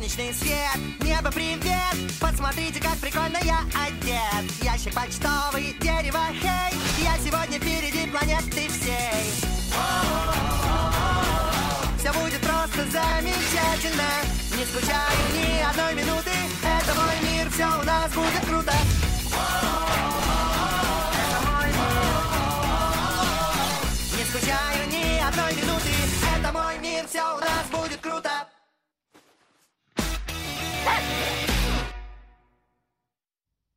солнечный свет, небо привет. Посмотрите, как прикольно я одет. Ящик почтовый, дерево, хей. Я сегодня впереди планеты всей. Все будет просто замечательно. Не скучаю ни одной минуты. Это мой мир, все у нас будет круто. Это мой мир. Не скучаю ни одной минуты. Это мой мир, все у нас будет круто.